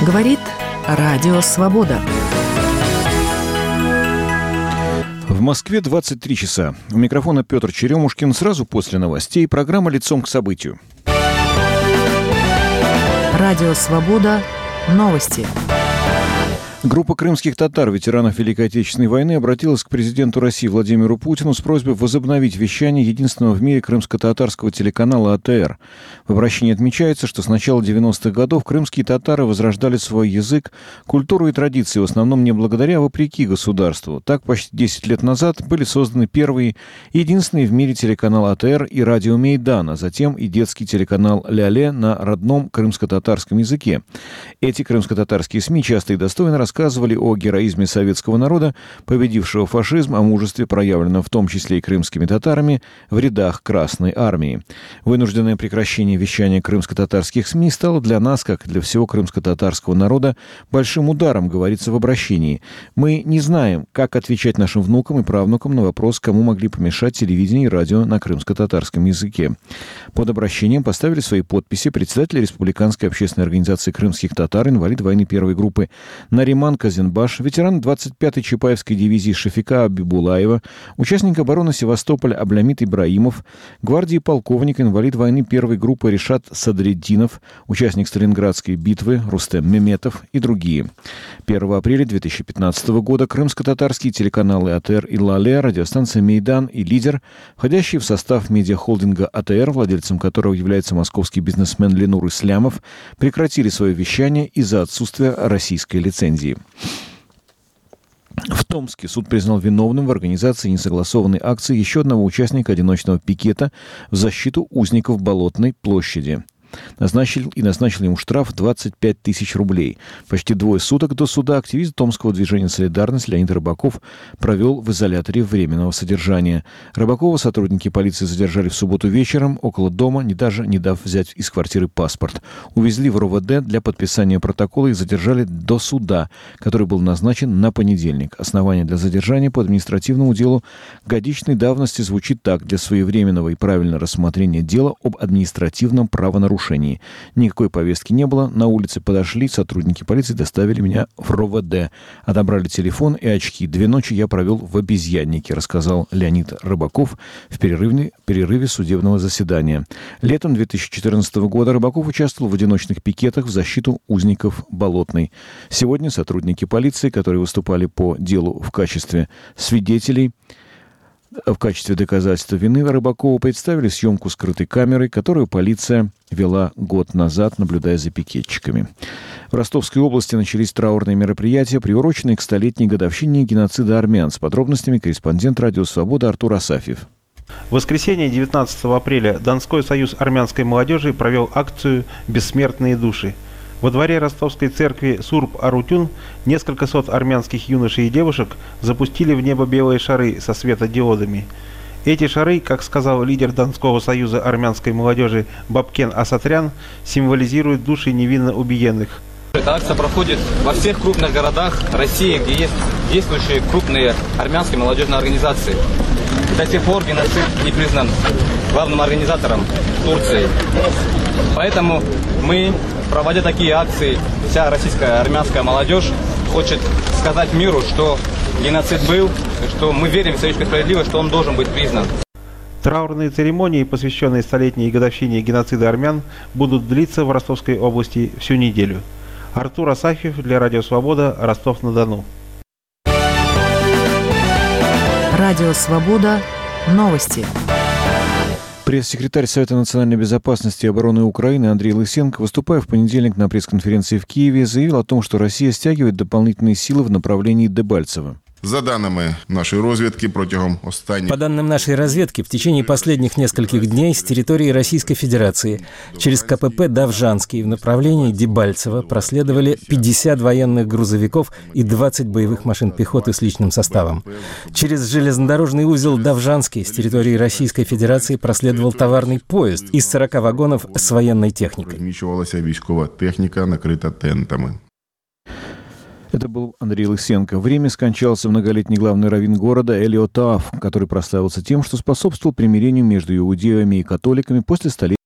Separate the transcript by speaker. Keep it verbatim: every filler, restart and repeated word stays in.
Speaker 1: Говорит Радио Свобода.
Speaker 2: В Москве двадцать три часа. У микрофона Петр Черемушкин. Сразу после новостей программа «Лицом к событию».
Speaker 1: Радио Свобода. Новости.
Speaker 2: Группа крымских татар, ветеранов Великой Отечественной войны, обратилась к президенту России Владимиру Путину с просьбой возобновить вещание единственного в мире крымско-татарского телеканала А Тэ Эр. В обращении отмечается, что с начала девяностых годов крымские татары возрождали свой язык, культуру и традиции, в основном не благодаря, а вопреки государству. Так, почти десять лет назад были созданы первые и единственные в мире телеканал А Тэ Эр и радио Мейдан, а затем и детский телеканал Ля-Ле на родном крымско-татарском языке. Эти крымско-татарские СМИ часто и достойно рассказывали рассказывали о героизме советского народа, победившего фашизм, о мужестве, проявленном в том числе и крымскими татарами в рядах Красной Армии. Вынужденное прекращение вещания крымско-татарских СМИ стало для нас, как и для всего крымско-татарского народа, большим ударом, говорится в обращении. Мы не знаем, как отвечать нашим внукам и правнукам на вопрос, кому могли помешать телевидение и радио на крымско-татарском языке. Под обращением поставили свои подписи председатель Республиканской общественной организации крымских татар, инвалид войны первой группы Нариман Казинбаш, ветеран двадцать пятой Чапаевской дивизии Шафика Абибулаева, участник обороны Севастополя Аблямит Ибраимов, гвардии полковник, инвалид войны первой группы Решат Садреддинов, участник Сталинградской битвы Рустем Меметов и другие. первого апреля две тысячи пятнадцатого года крымско-татарские телеканалы А Тэ Эр и Ля-Ле, радиостанция Мейдан и Лидер, входящие в состав медиахолдинга А Тэ Эр, владельцем которого является московский бизнесмен Ленур Ислямов, прекратили свое вещание из-за отсутствия российской лицензии. В Томске суд признал виновным в организации несогласованной акции еще одного участника одиночного пикета в защиту узников Болотной площади. Назначил и назначил ему штраф двадцать пять тысяч рублей. Почти двое суток до суда активист Томского движения «Солидарность» Леонид Рыбаков провел в изоляторе временного содержания. Рыбакова сотрудники полиции задержали в субботу вечером около дома, не даже не дав взять из квартиры паспорт. Увезли в Эр О Вэ Дэ для подписания протокола и задержали до суда, который был назначен на понедельник. Основание для задержания по административному делу годичной давности звучит так: для своевременного и правильного рассмотрения дела об административном правонарушении. Никакой повестки не было. На улице подошли сотрудники полиции, доставили меня в Эр О Вэ Дэ. Отобрали телефон и очки. Две ночи я провел в обезьяннике, рассказал Леонид Рыбаков в перерыве, перерыве судебного заседания. Летом две тысячи четырнадцатого года Рыбаков участвовал в одиночных пикетах в защиту узников Болотной. Сегодня сотрудники полиции, которые выступали по делу в качестве свидетелей, в качестве доказательства вины Рыбакова, представили съемку скрытой камерой, которую полиция вела год назад, наблюдая за пикетчиками. В Ростовской области начались траурные мероприятия, приуроченные к столетней годовщине геноцида армян. С подробностями корреспондент «Радио Свобода» Артур Асафьев.
Speaker 3: В воскресенье девятнадцатого апреля Донской союз армянской молодежи провел акцию «Бессмертные души». Во дворе Ростовской церкви Сурб-Арутюн несколько сот армянских юношей и девушек запустили в небо белые шары со светодиодами. Эти шары, как сказал лидер Донского союза армянской молодежи Бабкен Асатрян, символизируют души невинно убиенных.
Speaker 4: Эта акция проходит во всех крупных городах России, где есть действующие крупные армянские молодежные организации. До сих пор геноцид не признан главным организатором Турции. Поэтому мы, проводя такие акции, вся российская армянская молодежь хочет сказать миру, что геноцид был, что мы верим в историческую справедливость, что он должен быть признан.
Speaker 3: Траурные церемонии, посвященные столетней годовщине геноцида армян, будут длиться в Ростовской области всю неделю. Артур Асафьев для Радио Свобода, Ростов-на-Дону.
Speaker 1: Радио Свобода. Новости.
Speaker 2: Пресс-секретарь Совета национальной безопасности и обороны Украины Андрей Лысенко, выступая в понедельник на пресс-конференции в Киеве, заявил о том, что Россия стягивает дополнительные силы в направлении Дебальцево.
Speaker 5: За данными нашей разведки протягом останніх...
Speaker 6: По данным нашей разведки, в течение последних нескольких дней с территории Российской Федерации через Ка Пэ Пэ Давжанский в направлении Дебальцево проследовали пятьдесят военных грузовиков и двадцать боевых машин пехоты с личным составом. Через железнодорожный узел Давжанский с территории Российской Федерации проследовал товарный поезд из сорока вагонов с военной техникой.
Speaker 5: Розміщувалася військова техніка, накрита тентами.
Speaker 2: Это был Андрей Лысенко. В Риме скончался многолетний главный раввин города Элио Тааф, который прославился тем, что способствовал примирению между иудеями и католиками после столетия